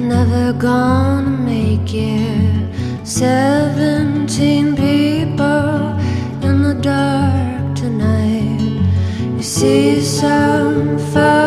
never gonna make it. 17 people in the dark tonight. You see some fire